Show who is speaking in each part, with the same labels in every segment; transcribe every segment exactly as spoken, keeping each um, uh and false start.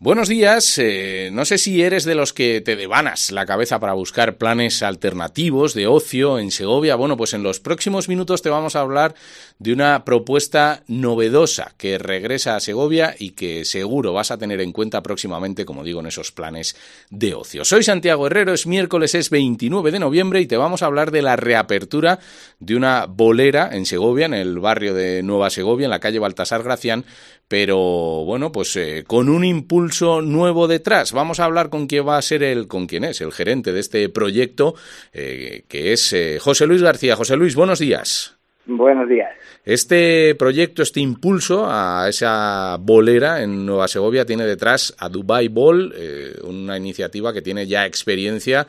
Speaker 1: Buenos días, eh, no sé si eres de los que te devanas la cabeza para buscar planes alternativos de ocio en Segovia. Bueno, pues en los próximos minutos te vamos a hablar de una propuesta novedosa que regresa a Segovia y que seguro vas a tener en cuenta próximamente, como digo, en esos planes de ocio. Soy Santiago Herrero, es miércoles, es veintinueve de noviembre y te vamos a hablar de la reapertura de una bolera en Segovia, en el barrio de Nueva Segovia, en la calle Baltasar Gracián, pero bueno, pues eh, con un impulso nuevo detrás. Vamos a hablar con quién va a ser el, con quién es el gerente de este proyecto, eh, que es eh, José Luis García. José Luis, buenos días.
Speaker 2: Buenos días.
Speaker 1: Este proyecto, este impulso a esa bolera en Nueva Segovia tiene detrás a Dubai Ball, eh, una iniciativa que tiene ya experiencia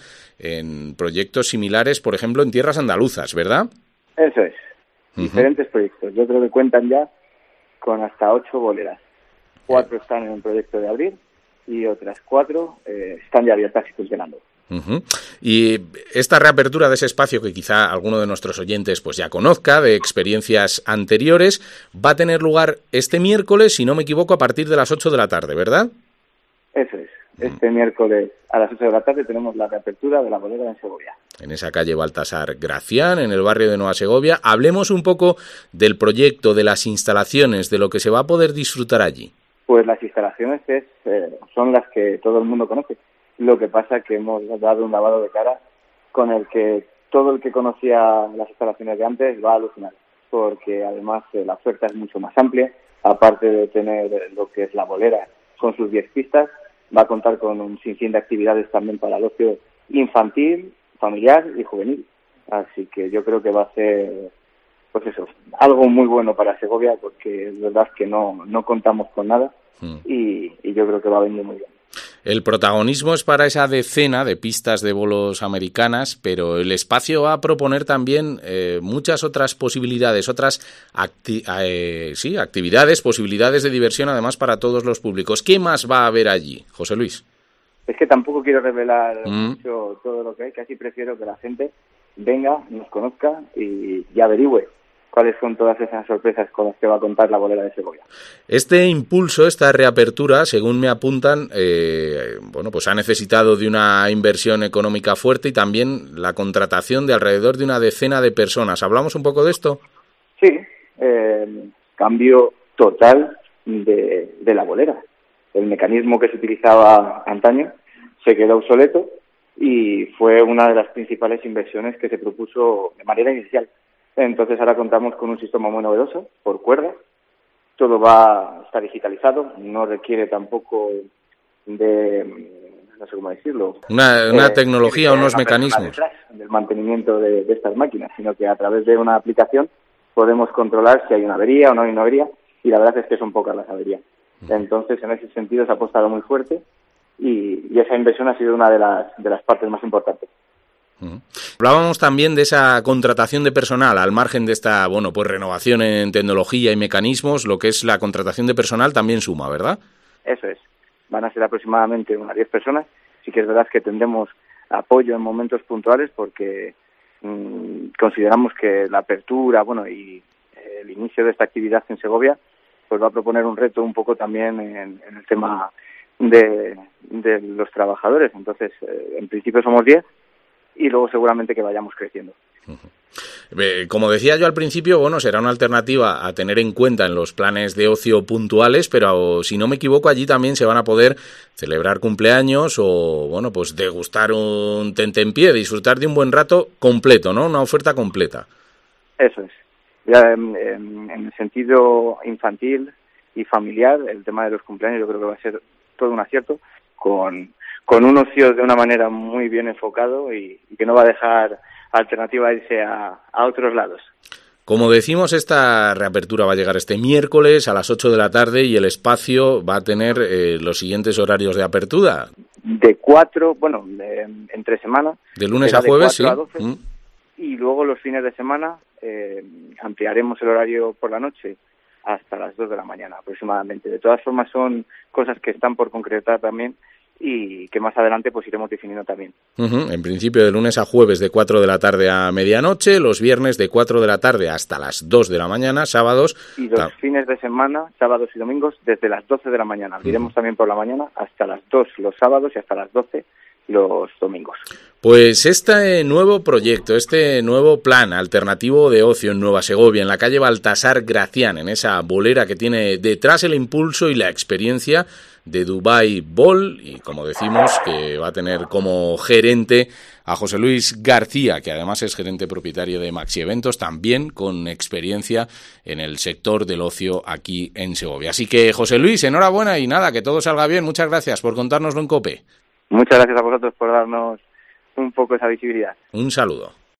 Speaker 1: en proyectos similares, por ejemplo, en tierras andaluzas, ¿verdad?
Speaker 2: Eso es. Uh-huh. Diferentes proyectos. Yo creo que cuentan ya con hasta ocho boleras. Cuatro están en un proyecto de abrir y otras cuatro eh, están ya abiertas y funcionando.
Speaker 1: Uh-huh. Y esta reapertura de ese espacio que quizá alguno de nuestros oyentes pues ya conozca de experiencias anteriores va a tener lugar este miércoles, si no me equivoco, a partir de las ocho de la tarde, ¿verdad?
Speaker 2: Eso es. Este uh-huh. miércoles a las ocho de la tarde tenemos la reapertura de la bolera en Segovia.
Speaker 1: En esa calle Baltasar Gracián, en el barrio de Nueva Segovia. Hablemos un poco del proyecto, de las instalaciones, de lo que se va a poder disfrutar allí.
Speaker 2: Pues las instalaciones es, eh, son las que todo el mundo conoce. Lo que pasa es que hemos dado un lavado de cara con el que todo el que conocía las instalaciones de antes va a alucinar, porque además eh, la oferta es mucho más amplia. Aparte de tener lo que es la bolera con sus diez pistas, va a contar con un sinfín de actividades también para el ocio infantil, familiar y juvenil. Así que yo creo que va a ser, pues eso, algo muy bueno para Segovia, porque es verdad que no, no contamos con nada mm. y, y yo creo que va a venir muy bien.
Speaker 1: El protagonismo es para esa decena de pistas de bolos americanas, pero el espacio va a proponer también eh, muchas otras posibilidades, otras acti- eh, sí, actividades, posibilidades de diversión además para todos los públicos. ¿Qué más va a haber allí, José Luis?
Speaker 2: Es que tampoco quiero revelar mm. mucho todo lo que hay, casi prefiero que la gente venga, nos conozca y, y averigüe cuáles son todas esas sorpresas con las que va a contar la bolera de Segovia.
Speaker 1: Este impulso, esta reapertura, según me apuntan, eh, bueno, pues ha necesitado de una inversión económica fuerte y también la contratación de alrededor de una decena de personas. ¿Hablamos un poco de esto?
Speaker 2: Sí, eh, cambio total de, de la bolera. El mecanismo que se utilizaba antaño se quedó obsoleto y fue una de las principales inversiones que se propuso de manera inicial. Entonces ahora contamos con un sistema muy novedoso, por cuerdas. Todo va a estar digitalizado, no requiere tampoco de, no sé cómo decirlo...
Speaker 1: Una, una eh, tecnología o unos
Speaker 2: una
Speaker 1: mecanismos.
Speaker 2: Detrás del mantenimiento de, de estas máquinas, sino que a través de una aplicación podemos controlar si hay una avería o no hay una avería, y la verdad es que son pocas las averías. Entonces, en ese sentido se ha apostado muy fuerte y, y esa inversión ha sido una de las, de las partes más importantes.
Speaker 1: Uh-huh. Hablábamos también de esa contratación de personal, al margen de esta, bueno, pues renovación en tecnología y mecanismos, lo que es la contratación de personal también suma, ¿verdad?
Speaker 2: Eso es. Van a ser aproximadamente unas diez personas. Sí que es verdad que tendremos apoyo en momentos puntuales porque mmm, consideramos que la apertura, bueno, y el inicio de esta actividad en Segovia pues va a proponer un reto un poco también en, en el tema de, de los trabajadores. Entonces, eh, en principio somos diez y luego seguramente que vayamos creciendo.
Speaker 1: Uh-huh. Como decía yo al principio, bueno, será una alternativa a tener en cuenta en los planes de ocio puntuales, pero si no me equivoco, allí también se van a poder celebrar cumpleaños o, bueno, pues degustar un tentempié, disfrutar de un buen rato completo, ¿no? Una oferta completa.
Speaker 2: Eso es. Ya en, en, en el sentido infantil y familiar, el tema de los cumpleaños yo creo que va a ser todo un acierto, con, con un ocio de una manera muy bien enfocado y, y que no va a dejar alternativa a irse a, a otros lados.
Speaker 1: Como decimos, esta reapertura va a llegar este miércoles a las ocho de la tarde y el espacio va a tener eh, los siguientes horarios de apertura.
Speaker 2: De cuatro, bueno, de, entre semana.
Speaker 1: De lunes a jueves, sí.
Speaker 2: A doce, mm. Y luego los fines de semana eh, ampliaremos el horario por la noche hasta las dos de la mañana aproximadamente. De todas formas son cosas que están por concretar también y que más adelante pues iremos definiendo también.
Speaker 1: Uh-huh. En principio de lunes a jueves de cuatro de la tarde a medianoche, los viernes de cuatro de la tarde hasta las dos de la mañana, sábados...
Speaker 2: Y los ta- fines de semana, sábados y domingos, desde las doce de la mañana. Abriremos uh-huh. también por la mañana hasta las dos los sábados y hasta las doce los domingos.
Speaker 1: Pues este nuevo proyecto, este nuevo plan alternativo de ocio en Nueva Segovia, en la calle Baltasar Gracián, en esa bolera que tiene detrás el impulso y la experiencia de Dubai Ball, y como decimos, que va a tener como gerente a José Luis García, que además es gerente propietario de Maxi Eventos, también con experiencia en el sector del ocio aquí en Segovia. Así que, José Luis, enhorabuena y nada, que todo salga bien. Muchas gracias por contárnoslo en COPE.
Speaker 2: Muchas gracias a vosotros por darnos un poco esa visibilidad.
Speaker 1: Un saludo.